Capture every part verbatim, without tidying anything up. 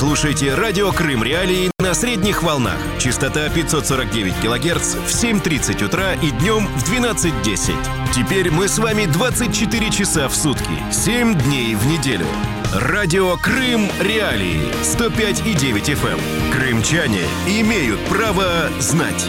Слушайте радио Крым Реалии на средних волнах. Частота пятьсот сорок девять килогерц в семь тридцать утра и днем в двенадцать десять. Теперь мы с вами двадцать четыре часа в сутки, семь дней в неделю. Радио Крым Реалии сто пять и девять эф эм. Крымчане имеют право знать.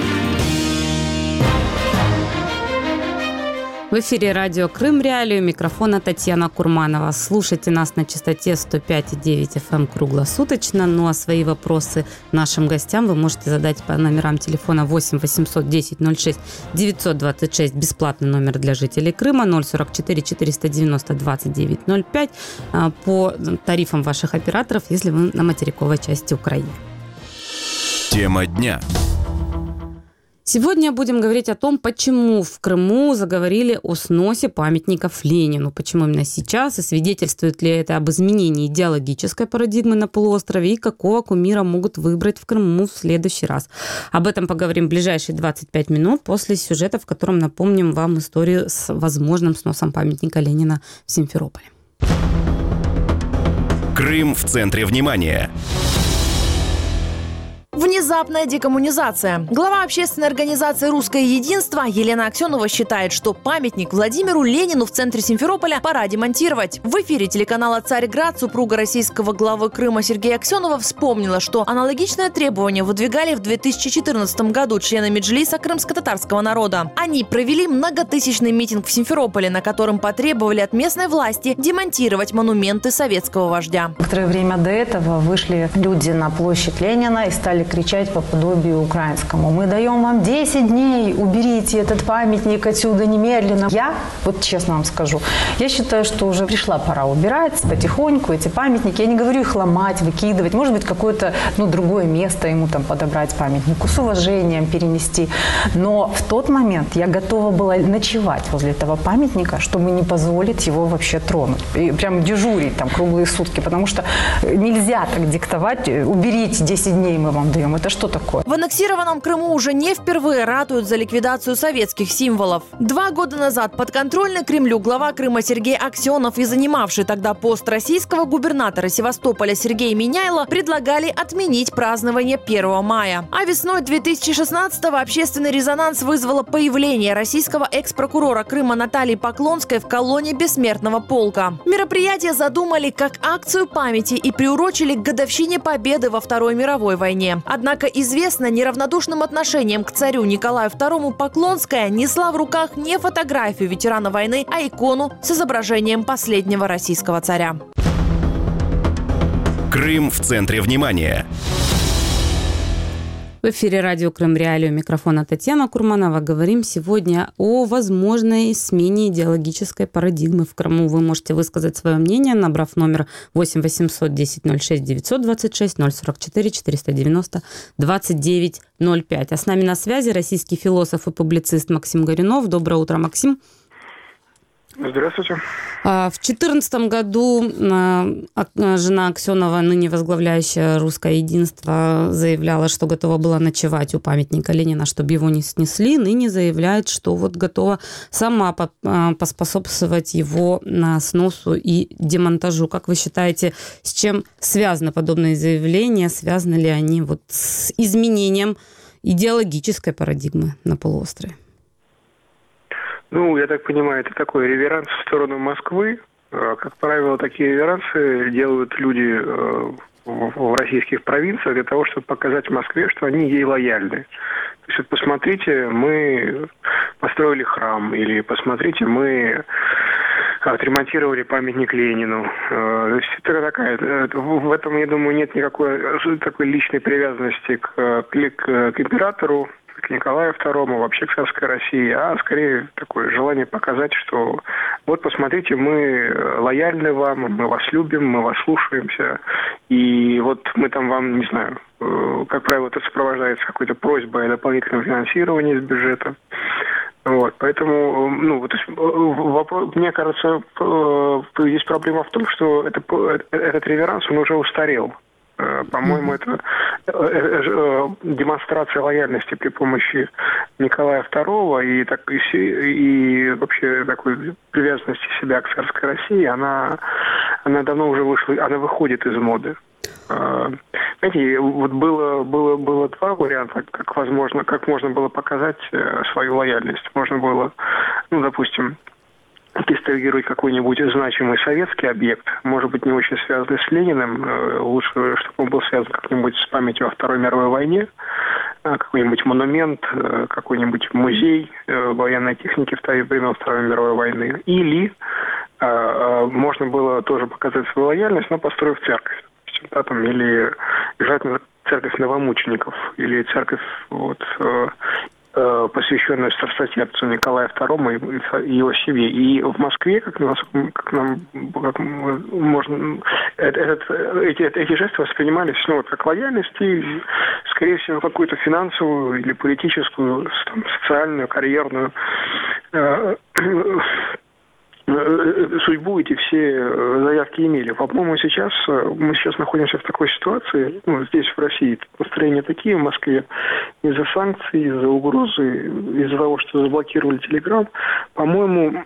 В эфире радио Крым Реалии, у микрофона Татьяна Курманова. Слушайте нас на частоте сто пять и девять эф эм круглосуточно. Ну а свои вопросы нашим гостям вы можете задать по номерам телефона восемь восемьсот десять ноль шесть девятьсот двадцать шесть, бесплатный номер для жителей Крыма, ноль сорок четыре четыреста девяносто двадцать девять ноль пять по тарифам ваших операторов, если вы на материковой части Украины. Тема дня. Сегодня будем говорить о том, почему в Крыму заговорили о сносе памятников Ленину. Почему именно сейчас, и свидетельствует ли это об изменении идеологической парадигмы на полуострове, и какого кумира могут выбрать в Крыму в следующий раз. Об этом поговорим в ближайшие двадцать пять минут после сюжета, в котором напомним вам историю с возможным сносом памятника Ленина в Симферополе. Крым в центре внимания. Внезапная декоммунизация. Глава общественной организации «Русское единство» Елена Аксенова считает, что памятник Владимиру Ленину в центре Симферополя пора демонтировать. В эфире телеканала «Царьград» супруга российского главы Крыма Сергея Аксенова вспомнила, что аналогичное требование выдвигали в две тысячи четырнадцатом году члены Меджлиса крымско-татарского народа. Они провели многотысячный митинг в Симферополе, на котором потребовали от местной власти демонтировать монументы советского вождя. Некоторое время до этого вышли люди на площадь Ленина и стали кричать по подобию украинскому: мы даем вам десять дней, уберите этот памятник отсюда немедленно. Я, вот честно вам скажу, я считаю, что уже пришла пора убирать потихоньку эти памятники. Я не говорю их ломать, выкидывать, может быть, какое-то ну, другое место ему там подобрать памятнику, с уважением перенести. Но в тот момент я готова была ночевать возле этого памятника, чтобы не позволить его вообще тронуть. И прям дежурить там круглые сутки, потому что нельзя так диктовать: уберите десять дней, мы вам даем. Это что такое? В аннексированном Крыму уже не впервые ратуют за ликвидацию советских символов. Два года назад подконтрольный Кремлю глава Крыма Сергей Аксенов и занимавший тогда пост российского губернатора Севастополя Сергей Миняйло предлагали отменить празднование первого мая. А весной две тысячи шестнадцатого общественный резонанс вызвало появление российского экс-прокурора Крыма Натальи Поклонской в колонне Бессмертного полка. Мероприятие задумали как акцию памяти и приурочили к годовщине победы во Второй мировой войне. Однако известно неравнодушным отношением к царю Николаю второму Поклонская несла в руках не фотографию ветерана войны, а икону с изображением последнего российского царя. Крым в центре внимания. В эфире радио Крым Реалии, у микрофона Татьяна Курманова. Говорим сегодня о возможной смене идеологической парадигмы в Крыму. Вы можете высказать свое мнение, набрав номер восемь восемьсот десять ноль шесть девятьсот двадцать шесть, ноль сорок четыре четыреста девяносто двадцать девять ноль пять. А с нами на связи российский философ и публицист Максим Горюнов. Доброе утро, Максим. Здравствуйте. В две тысячи четырнадцатом году жена Аксенова, ныне возглавляющая «Русское единство», заявляла, что готова была ночевать у памятника Ленина, чтобы его не снесли. Ныне заявляет, что вот готова сама поспособствовать его сносу и демонтажу. Как вы считаете, с чем связаны подобные заявления? Связаны ли они вот с изменением идеологической парадигмы на полуострове? Ну, я так понимаю, это такой реверанс в сторону Москвы. Как правило, такие реверансы делают люди в российских провинциях для того, чтобы показать Москве, что они ей лояльны. То есть, вот посмотрите, мы построили храм, или посмотрите, мы отремонтировали памятник Ленину. То есть это такая, в этом, я думаю, нет никакой такой личной привязанности к, к, к императору, к Николаю второму, вообще к царской России, а скорее такое желание показать, что вот посмотрите, мы лояльны вам, мы вас любим, мы вас слушаемся, и вот мы там вам, не знаю, как правило, это сопровождается какой-то просьбой о дополнительном финансировании из бюджета. Вот, поэтому, ну, вот, вопрос, мне кажется, здесь проблема в том, что это, этот реверанс, он уже устарел. По-моему, это демонстрация лояльности при помощи Николая второго и, так, и, и вообще такой привязанности себя к царской России, она, она давно уже вышла, она выходит из моды. Знаете, вот было, было, было два варианта, как возможно, как можно было показать свою лояльность. Можно было, ну, допустим, дестругировать какой-нибудь значимый советский объект, может быть, не очень связанный с Лениным, лучше, чтобы он был связан как-нибудь с памятью о Второй мировой войне, какой-нибудь монумент, какой-нибудь музей военной техники времен Второй мировой войны. Или можно было тоже показать свою лояльность, но построив церковь. Да, там, или желательно церковь новомучеников, или церковь вот, посвященную страстотерпцу Николаю второму и его семье. И в Москве, как, нас, как нам как можно, этот, эти, эти жесты воспринимались ну, как лояльность и, скорее всего, какую-то финансовую или политическую, там, социальную, карьерную э, судьбу эти все заявки имели. По-моему, сейчас мы сейчас находимся в такой ситуации, ну, здесь, в России, настроения такие в Москве, из-за санкций, из-за угрозы, из-за того, что заблокировали Телеграм, по-моему,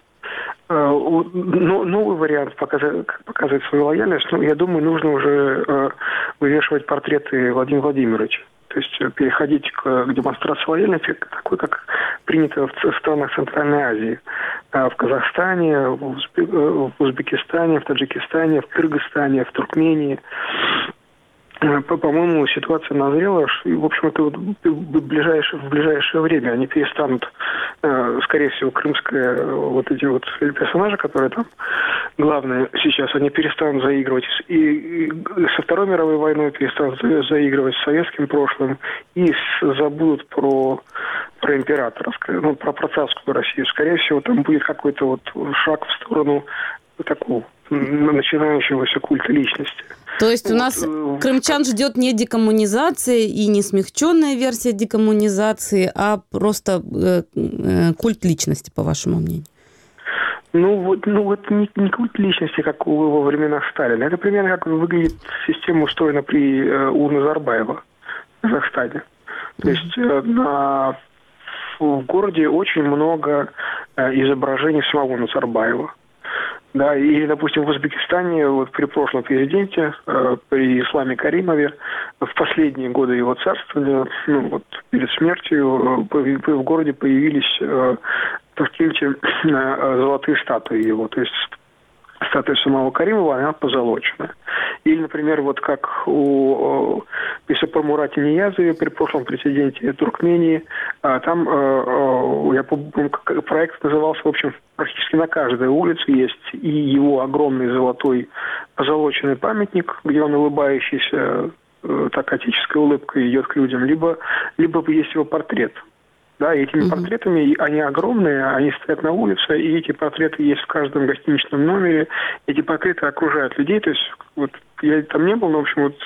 новый вариант показать, показать свою лояльность, ну, я думаю, нужно уже вывешивать портреты Владимира Владимировича. То есть переходить к, к демонстрации лояльности, такой, как принято в, в странах Центральной Азии. В Казахстане, в, Узбе, в Узбекистане, в Таджикистане, в Кыргызстане, в Туркмении. По-моему, ситуация назрела, и, в общем-то, вот в, ближайшее, в ближайшее время они перестанут, скорее всего, крымские вот эти вот персонажи, которые там главные сейчас, они перестанут заигрывать и, и со Второй мировой войной, перестанут заигрывать с советским прошлым и с, забудут про, про императорскую, ну, про, про царскую Россию. Скорее всего, там будет какой-то вот шаг в сторону такого начинающегося культа личности. То есть вот, у нас э, крымчан ждет не декоммунизация и не смягченная версия декоммунизации, а просто э, э, культ личности, по вашему мнению? Ну вот, ну вот не, не культ личности, как во времена Сталина. Это примерно как выглядит система, устроена при э, у Назарбаева в Казахстане. То есть э, на, в городе очень много э, изображений самого Назарбаева. Да, или, допустим, в Узбекистане вот при прошлом президенте, э, при Исламе Каримове, в последние годы его царствования, ну, вот, перед смертью, э, в городе появились э, в Ташкенте э, золотые статуи его. То есть статуя самого Каримова, она позолоченная. Или, например, вот как у при Сапар-Мурате Ниязове, при прошлом президенте Туркмении, там, я помню, проект назывался, в общем, практически на каждой улице есть и его огромный золотой позолоченный памятник, где он улыбающийся, так отеческой улыбкой идет к людям, либо, либо есть его портрет. Да, и этими mm-hmm. портретами, они огромные, они стоят на улице, и эти портреты есть в каждом гостиничном номере. Эти портреты окружают людей. То есть, вот я там не был, но, в общем, вот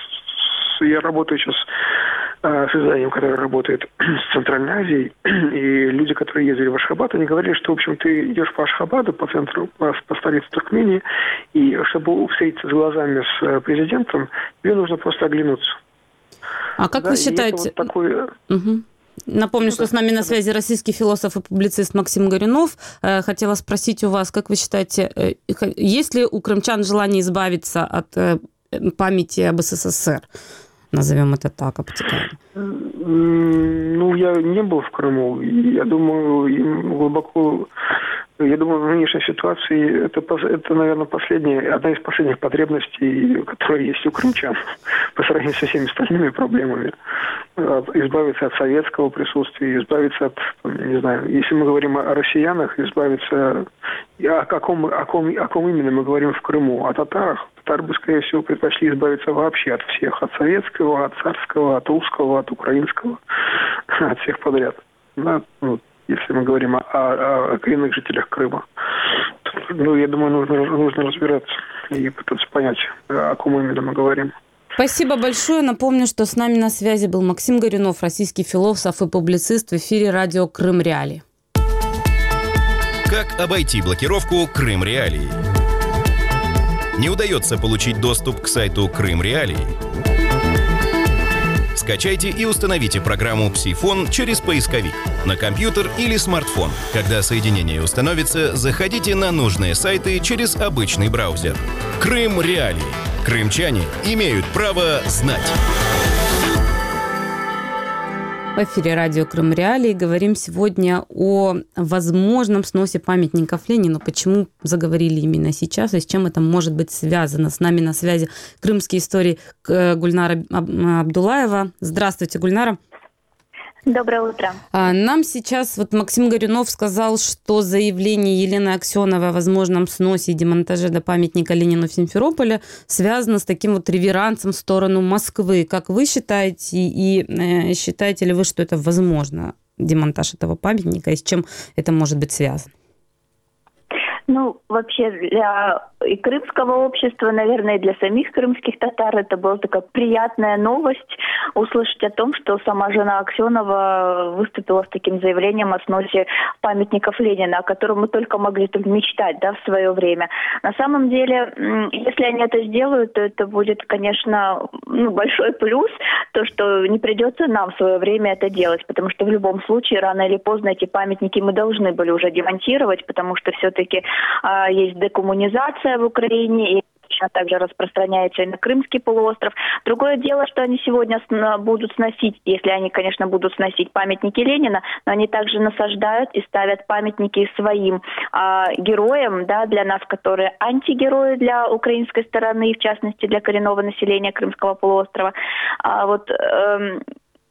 я работаю сейчас э, с изданием, которое работает с Центральной Азией, и люди, которые ездили в Ашхабад, они говорили, что, в общем, ты идешь по Ашхабаду, по центру, по, по столице Туркмении, и чтобы встретиться с глазами с президентом, тебе нужно просто оглянуться. А как да, вы считаете... Вот такой... угу. Напомню, что с нами на связи российский философ и публицист Максим Горюнов. Хотела спросить у вас, как вы считаете, есть ли у крымчан желание избавиться от памяти об СССР? Назовем это так, обтекаемо. Ну, я не был в Крыму. Я думаю, им глубоко... Я думаю, в нынешней ситуации это, это, наверное, последняя, одна из последних потребностей, которая есть у крымчан по сравнению со всеми остальными проблемами. Избавиться от советского присутствия, избавиться от, не знаю, если мы говорим о россиянах, избавиться... О каком, о ком, о ком именно мы говорим в Крыму? О татарах? Татары бы, скорее всего, предпочли избавиться вообще от всех. От советского, от царского, от русского, от украинского. От всех подряд. Да, ну, если мы говорим о, о, о коренных жителях Крыма. Ну, я думаю, нужно, нужно разбираться и пытаться понять, о ком именно мы говорим. Спасибо большое. Напомню, что с нами на связи был Максим Горюнов, российский философ и публицист в эфире радио «Крым Реалии». Как обойти блокировку «Крым Реалии»? Не удается получить доступ к сайту «Крым Реалии»? Скачайте и установите программу «Псифон» через поисковик на компьютер или смартфон. Когда соединение установится, заходите на нужные сайты через обычный браузер. Крым Реалии. Крымчане имеют право знать. В эфире радио Крым Реалии. Говорим сегодня о возможном сносе памятников Ленину. Почему заговорили именно сейчас и с чем это может быть связано? С нами на связи крымские истории Гульнара Абдулаева. Здравствуйте, Гульнара. Доброе утро. Нам сейчас вот Максим Горюнов сказал, что заявление Елены Аксеновой о возможном сносе и демонтаже до памятника Ленину в Симферополе связано с таким вот реверансом в сторону Москвы. Как вы считаете, и э, считаете ли вы, что это возможно, демонтаж этого памятника, и с чем это может быть связано? Ну, вообще для и крымского общества, наверное, и для самих крымских татар это была такая приятная новость услышать о том, что сама жена Аксенова выступила с таким заявлением о сносе памятников Ленина, о котором мы только могли только мечтать, да, в свое время. На самом деле, если они это сделают, то это будет, конечно, ну, большой плюс, то, что не придется нам в свое время это делать, потому что в любом случае, рано или поздно эти памятники мы должны были уже демонтировать, потому что все-таки а, есть декоммунизация в Украине, и точно так же распространяется и на Крымский полуостров. Другое дело, что они сегодня будут сносить, если они, конечно, будут сносить памятники Ленина, но они также насаждают и ставят памятники своим а, героям, да, для нас, которые антигерои для украинской стороны, в частности, для коренного населения Крымского полуострова. А, вот... Эм,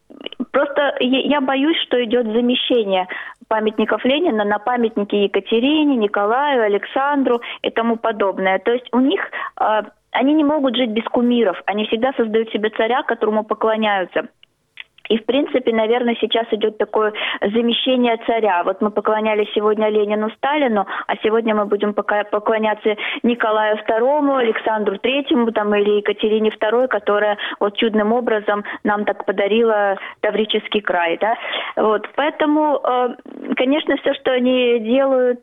Просто я боюсь, что идет замещение памятников Ленина на памятники Екатерине, Николаю, Александру и тому подобное. То есть у них, э, они не могут жить без кумиров, они всегда создают себе царя, которому поклоняются. И, в принципе, наверное, сейчас идет такое замещение царя. Вот мы поклонялись сегодня Ленину, Сталину, а сегодня мы будем поклоняться Николаю второму, Александру третьему там, или Екатерине второй, которая вот чудным образом нам так подарила Таврический край. Да? Вот. Поэтому, конечно, все, что они делают,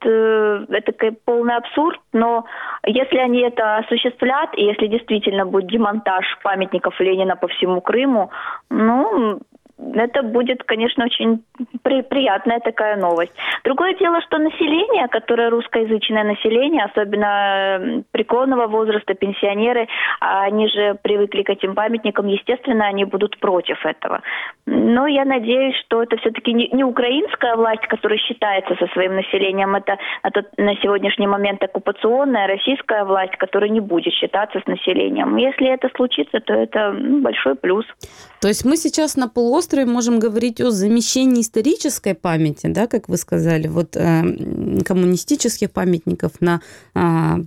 это полный абсурд, но если они это осуществлят, и если действительно будет демонтаж памятников Ленина по всему Крыму, ну... это будет, конечно, очень при- приятная такая новость. Другое дело, что население, которое русскоязычное население, особенно преклонного возраста, пенсионеры, они же привыкли к этим памятникам, естественно, они будут против этого. Но я надеюсь, что это все-таки не, не украинская власть, которая считается со своим населением, это, это на сегодняшний момент оккупационная российская власть, которая не будет считаться с населением. Если это случится, то это ну, большой плюс. То есть мы сейчас на полуострове можем говорить о замещении исторической памяти, да, как вы сказали, вот э, коммунистических памятников на э,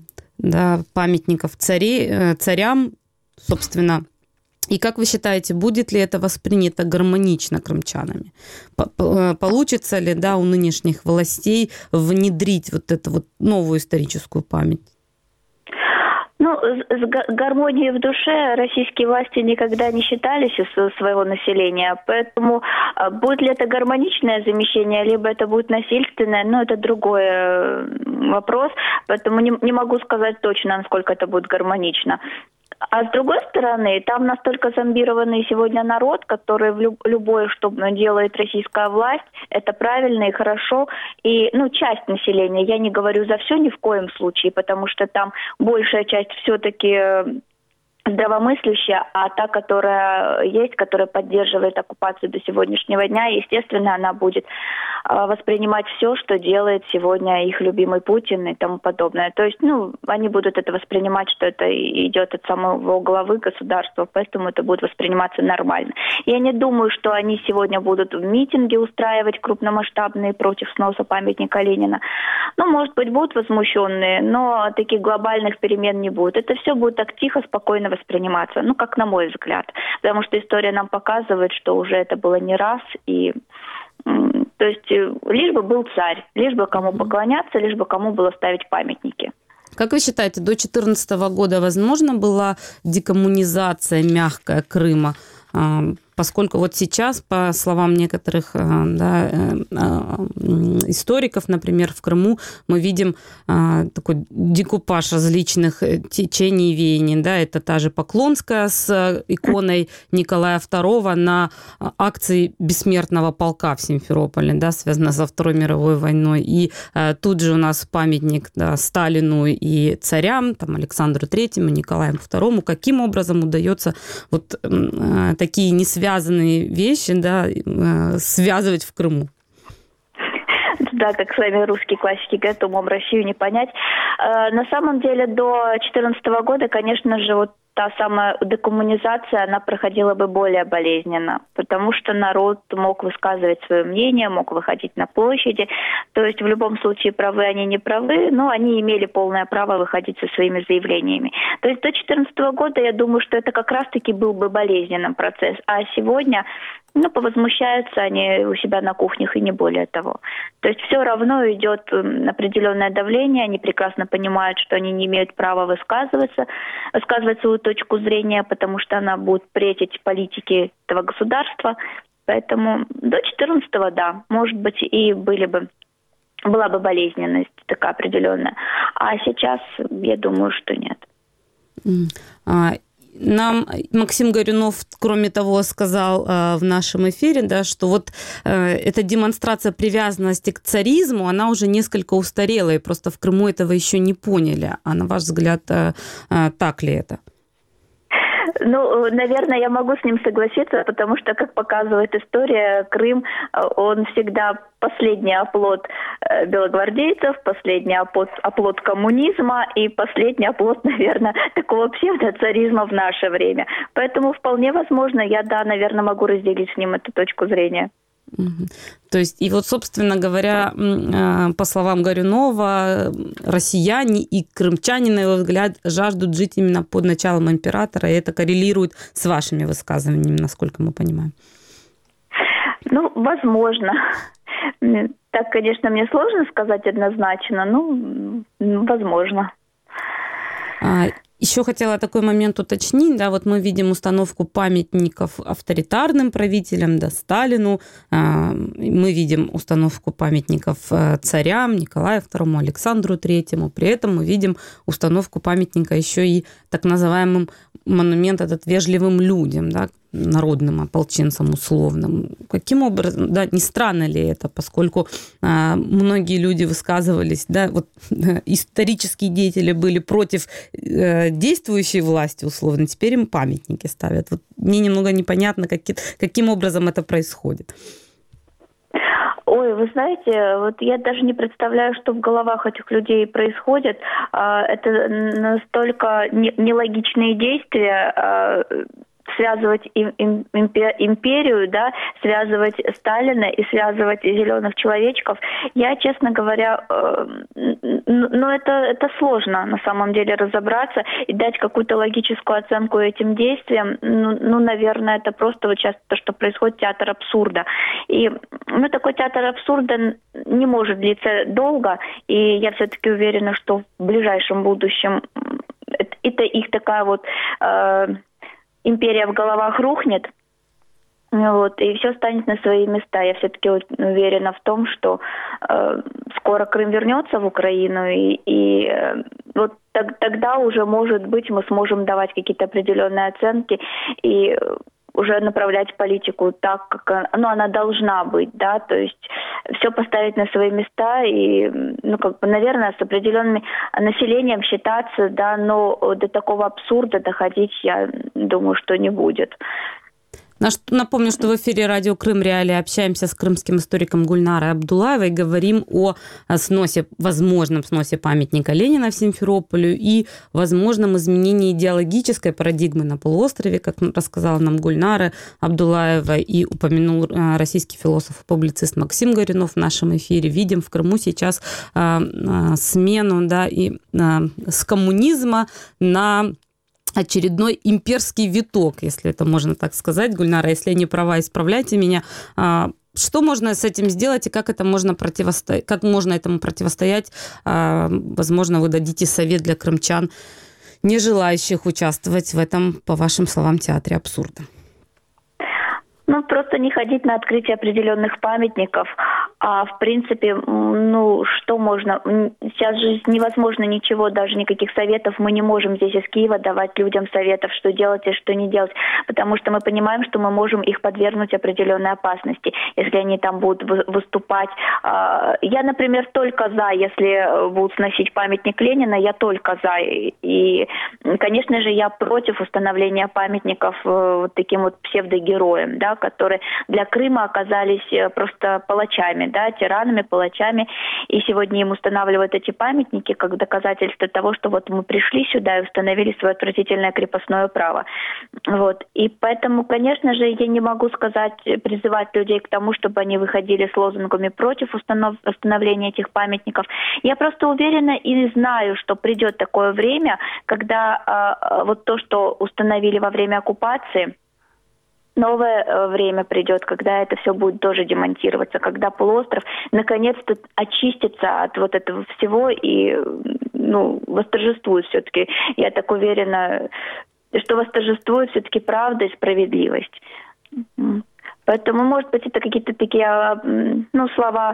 да, памятников царей, э, царям, собственно. И как вы считаете, будет ли это воспринято гармонично крымчанами? Получится ли, да, у нынешних властей внедрить вот эту вот новую историческую память? Ну, с гармонией в душе российские власти никогда не считались из своего населения, поэтому будет ли это гармоничное замещение, либо это будет насильственное, ну, это другой вопрос, поэтому не, не могу сказать точно, насколько это будет гармонично. А с другой стороны, там настолько зомбированный сегодня народ, который в люб- любое, что делает российская власть, это правильно и хорошо. И, ну, часть населения, я не говорю за все ни в коем случае, потому что там большая часть все-таки здравомыслящая, а та, которая есть, которая поддерживает оккупацию до сегодняшнего дня, естественно, она будет воспринимать все, что делает сегодня их любимый Путин и тому подобное. То есть, ну, они будут это воспринимать, что это идет от самого главы государства, поэтому это будет восприниматься нормально. Я не думаю, что они сегодня будут митинги устраивать крупномасштабные против сноса памятника Ленина. Ну, может быть, будут возмущенные, но таких глобальных перемен не будет. Это все будет так тихо, спокойно восприниматься, ну, как на мой взгляд. Потому что история нам показывает, что уже это было не раз, и то есть лишь бы был царь, лишь бы кому поклоняться, лишь бы кому было ставить памятники. Как вы считаете, до две тысячи четырнадцатого года возможно была декоммунизация мягкая Крыма? поскольку вот сейчас, по словам некоторых да, историков, например, в Крыму мы видим такой декупаж различных течений и веяний. Да, это та же Поклонская с иконой Николая второго на акции Бессмертного полка в Симферополе, да, связано со Второй мировой войной. И тут же у нас памятник да, Сталину и царям, там, Александру Третьему, Николаю Второму. Каким образом удается вот э, такие несвязанные вещи да, э, связывать в Крыму? Да, как сами русские классики говорят, умом Россию не понять. Э, на самом деле до две тысячи четырнадцатого года, конечно же, вот та самая декоммунизация, она проходила бы более болезненно, потому что народ мог высказывать свое мнение, мог выходить на площади. То есть в любом случае правы они, не правы, но они имели полное право выходить со своими заявлениями. То есть до две тысячи четырнадцатого года, я думаю, что это как раз-таки был бы болезненный процесс. А сегодня, ну, повозмущаются они у себя на кухнях и не более того. То есть все равно идет определенное давление, они прекрасно понимают, что они не имеют права высказываться, высказывать свою точку зрения, потому что она будет претить политике этого государства. Поэтому до две тысячи четырнадцатого, да, может быть, и были бы, была бы болезненность такая определенная. А сейчас, я думаю, что нет. Mm. Нам Максим Горюнов, кроме того, сказал э, в нашем эфире, да, что вот э, эта демонстрация привязанности к царизму, она уже несколько устарела, и просто в Крыму этого еще не поняли. А на ваш взгляд, э, э, так ли это? Ну, наверное, я могу с ним согласиться, потому что, как показывает история, Крым, он всегда последний оплот белогвардейцев, последний оплот, оплот коммунизма и последний оплот, наверное, такого псевдоцаризма в наше время. Поэтому вполне возможно, я, да, наверное, могу разделить с ним эту точку зрения. То есть, и вот, собственно говоря, по словам Горюнова, россияне и крымчане, на его взгляд, жаждут жить именно под началом императора, и это коррелирует с вашими высказываниями, насколько мы понимаем. Ну, возможно. Так, конечно, мне сложно сказать однозначно, но возможно. Еще хотела такой момент уточнить, да, вот мы видим установку памятников авторитарным правителям, да, Сталину, мы видим установку памятников царям, Николаю второму, Александру третьему, при этом мы видим установку памятника еще и так называемым монумент этот вежливым людям, да, народным ополченцам условным. Каким образом, да, не странно ли это, поскольку а, многие люди высказывались, да, вот исторические деятели были против э, действующей власти условно, теперь им памятники ставят. Вот мне немного непонятно, как, каким образом это происходит. Ой, вы знаете, вот я даже не представляю, что в головах этих людей происходит. Это настолько нелогичные действия, связывать империю, да, связывать Сталина и связывать зеленых человечков. Я, честно говоря, ну, это, это сложно на самом деле разобраться и дать какую-то логическую оценку этим действиям. Ну, ну, наверное, это просто вот сейчас то, что происходит, театр абсурда. И ну, такой театр абсурда не может длиться долго, и я все-таки уверена, что в ближайшем будущем это, это их такая вот... Э, империя в головах рухнет, вот, и все станет на свои места. Я все-таки уверена в том, что э, скоро Крым вернется в Украину, и, и э, вот так, тогда уже, может быть, мы сможем давать какие-то определенные оценки и уже направлять политику так, как ну, она должна быть, да, то есть все поставить на свои места и, ну, как бы, наверное, с определенным населением считаться, да, но до такого абсурда доходить, я думаю, что не будет. Напомню, что в эфире радио «Крым Реалии» общаемся с крымским историком Гульнарой Абдуллаевой, говорим о сносе, возможном сносе памятника Ленина в Симферополе и возможном изменении идеологической парадигмы на полуострове, как рассказала нам Гульнара Абдуллаева и упомянул российский философ и публицист Максим Горюнов в нашем эфире. Видим в Крыму сейчас смену, да, и с коммунизма на очередной имперский виток, если это можно так сказать. Гульнара, если я не права, исправляйте меня. Что можно с этим сделать и как это можно противостоять, как можно этому противостоять? Возможно, вы дадите совет для крымчан, не желающих участвовать в этом, по вашим словам, театре абсурда. Ну, просто не ходить на открытие определенных памятников. А в принципе, ну, что можно? Сейчас же невозможно ничего, даже никаких советов. Мы не можем здесь из Киева давать людям советов, что делать и что не делать. Потому что мы понимаем, что мы можем их подвергнуть определенной опасности, если они там будут выступать. Я, например, только за, если будут сносить памятник Ленина, я только за. И, конечно же, я против установления памятников вот таким вот псевдогероям, да, которые для Крыма оказались просто палачами, да, тиранами, палачами. И сегодня им устанавливают эти памятники как доказательство того, что вот мы пришли сюда и установили свое отвратительное крепостное право. Вот. И поэтому, конечно же, я не могу сказать, призывать людей к тому, чтобы они выходили с лозунгами против установ... установления этих памятников. Я просто уверена и знаю, что придет такое время, когда э, вот то, что установили во время оккупации, новое время придет, когда это все будет тоже демонтироваться, когда полуостров наконец-то очистится от вот этого всего и, ну, восторжествует все-таки. Я так уверена, что восторжествует все-таки правда и справедливость. Поэтому, может быть, это какие-то такие, ну, слова...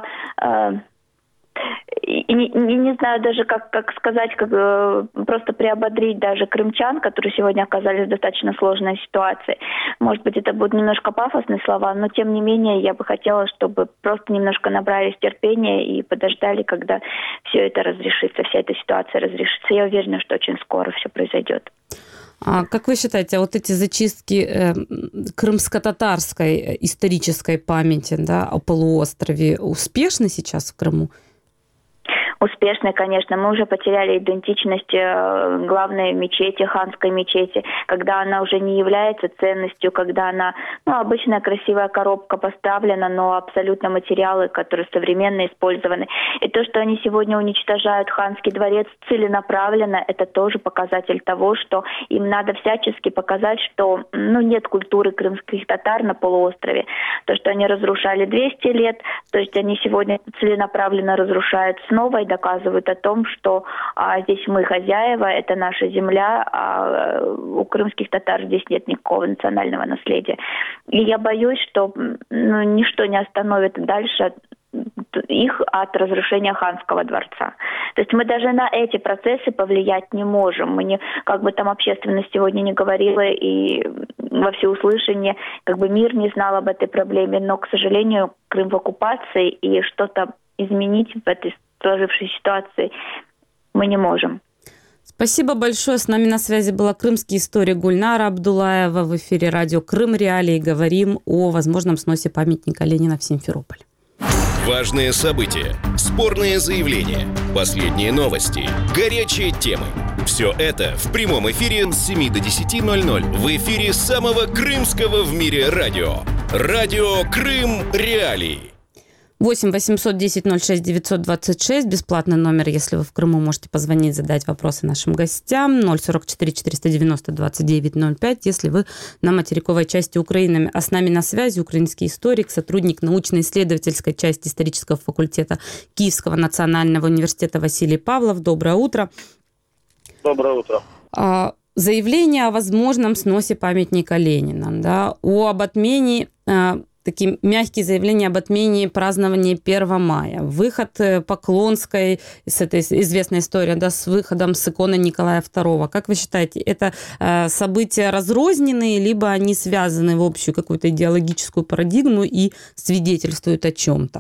И не, не, не знаю даже, как, как сказать, как э, просто приободрить даже крымчан, которые сегодня оказались в достаточно сложной ситуации. Может быть, это будут немножко пафосные слова, но тем не менее я бы хотела, чтобы просто немножко набрались терпения и подождали, когда все это разрешится, вся эта ситуация разрешится. Я уверена, что очень скоро все произойдет. А как вы считаете, вот эти зачистки э, крымско-татарской исторической памяти, да, о полуострове успешны сейчас в Крыму? Успешной, конечно. Мы уже потеряли идентичность главной мечети, ханской мечети, когда она уже не является ценностью, когда она, ну, обычная красивая коробка поставлена, но абсолютно материалы, которые современно использованы. И то, что они сегодня уничтожают ханский дворец целенаправленно, это тоже показатель того, что им надо всячески показать, что, ну, нет культуры крымских татар на полуострове. То, что они разрушали двести лет, то есть они сегодня целенаправленно разрушают снова и доказывают о том, что а, здесь мы хозяева, это наша земля, а у крымских татар здесь нет никакого национального наследия. И я боюсь, что, ну, ничто не остановит дальше их от разрушения ханского дворца. То есть мы даже на эти процессы повлиять не можем. Мы не, как бы там общественность сегодня не говорила и во всеуслышание, как бы мир не знал об этой проблеме, но, к сожалению, Крым в оккупации, и что-то изменить в этой сложившейся ситуации мы не можем. Спасибо большое. С нами на связи была крымский историк Гульнара Абдуллаева. В эфире радио «Крым Реалии». Говорим о возможном сносе памятника Ленина в Симферополе. Важные события, спорные заявления, последние новости, горячие темы. Все это в прямом эфире с семи до десяти ноль ноль в эфире самого крымского в мире радио. Радио «Крым Реалии». восемь восемьсот десять ноль шесть девятьсот двадцать шесть. Бесплатный номер, если вы в Крыму, можете позвонить, задать вопросы нашим гостям. ноль сорок четыре четыреста девяносто двадцать девять ноль пять, если вы на материковой части Украины. А с нами на связи украинский историк, сотрудник научно-исследовательской части исторического факультета Киевского национального университета Василий Павлов. Доброе утро. Доброе утро. Заявление о возможном сносе памятника Ленина, да, о об отмене... Такие мягкие заявления об отмене празднования первого мая. Выход Поклонской, с этой известной историей, да, с выходом с иконы Николая второго. Как вы считаете, это э, события разрозненные, либо они связаны в общую какую-то идеологическую парадигму и свидетельствуют о чем-то?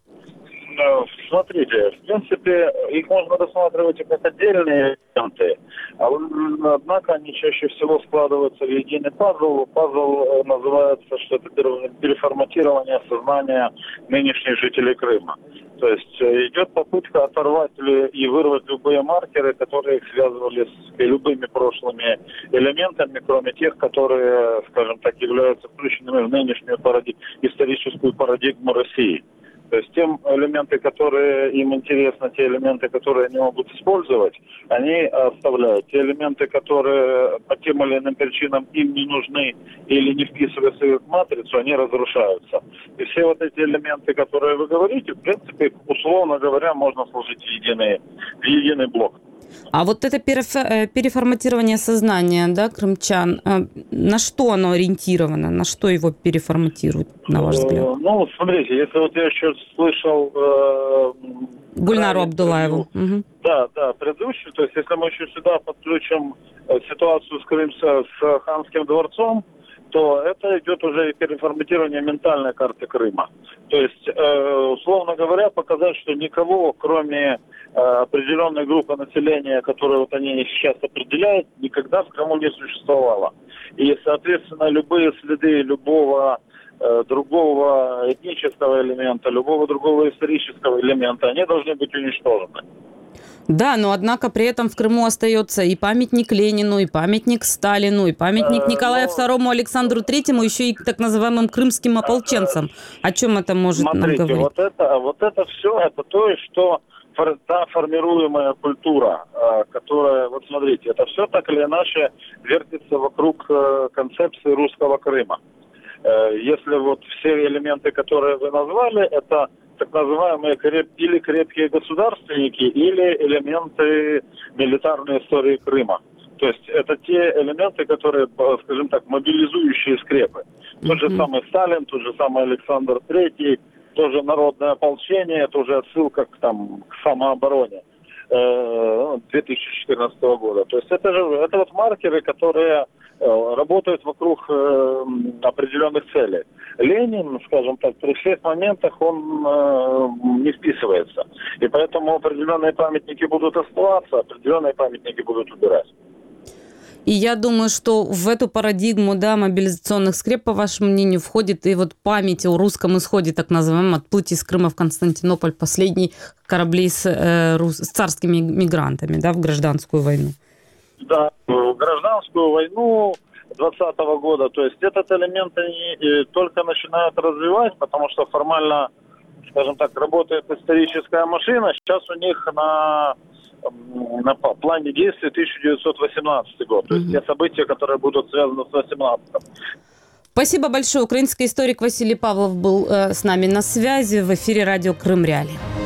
Смотрите, в принципе, их можно рассматривать и как отдельные элементы, однако они чаще всего складываются в единый пазл. Пазл называется, что это переформатирование сознания нынешних жителей Крыма. То есть идет попытка оторвать и вырвать любые маркеры, которые их связывали с любыми прошлыми элементами, кроме тех, которые, скажем так, являются включенными в нынешнюю парадиг... историческую парадигму России. То есть те элементы, которые им интересны, те элементы, которые они могут использовать, они оставляют. Те элементы, которые по тем или иным причинам им не нужны или не вписываются в их матрицу, они разрушаются. И все вот эти элементы, которые вы говорите, в принципе, условно говоря, можно сложить в единый, в единый блок. А вот это переформатирование сознания, да, крымчан, на что оно ориентировано? На что его переформатируют, на ваш взгляд? Ну, смотрите, если вот я еще слышал... Э, Гульнару Абдуллаеву. Угу. Да, да, предыдущую. То есть, если мы еще сюда подключим ситуацию с, Крым, с Ханским дворцом, то это идет уже переформатирование ментальной карты Крыма. То есть, э, условно говоря, показать, что никого, кроме э, определенной группы населения, которую вот они сейчас определяют, никогда в Крыму не существовало. И, соответственно, любые следы любого э, другого этнического элемента, любого другого исторического элемента, они должны быть уничтожены. Да, но однако при этом в Крыму остается и памятник Ленину, и памятник Сталину, и памятник а, Николаю но... второму, Александру третьему, еще и так называемым крымским ополченцам. О чем это может Смотрите, нам говорить? Вот это, вот это все, это то, что та формируемая культура, которая, вот смотрите, это все так или иначе вертится вокруг концепции русского Крыма. Если вот все элементы, которые вы назвали, это так называемые креп... или крепкие государственники, или элементы милитарной истории Крыма. То есть это те элементы, которые, скажем так, мобилизующие скрепы. Mm-hmm. Тот же самый Сталин, тот же самый Александр третий, тоже народное ополчение, это уже отсылка к, там, к самообороне э, две тысячи четырнадцатого года. То есть это же это вот маркеры, которые э, работают вокруг э, определенных целей. Ленин, скажем так, при всех моментах он э, не вписывается. И поэтому определенные памятники будут оставаться, определенные памятники будут убирать. И я думаю, что в эту парадигму, да, мобилизационных скреп, по вашему мнению, входит и вот память о русском исходе, так называемом, отплытии из Крыма в Константинополь последней кораблей с, э, рус... с царскими мигрантами, да, в гражданскую войну. Да, в гражданскую войну двадцатого года. То есть этот элемент они только начинают развивать, потому что формально, скажем так, работает историческая машина. Сейчас у них на... на плане действий тысяча девятьсот восемнадцатый год. То есть те события, которые будут связаны с восемнадцатым. Спасибо большое. Украинский историк Василий Павлов был э, с нами на связи в эфире радио Крым Реалии.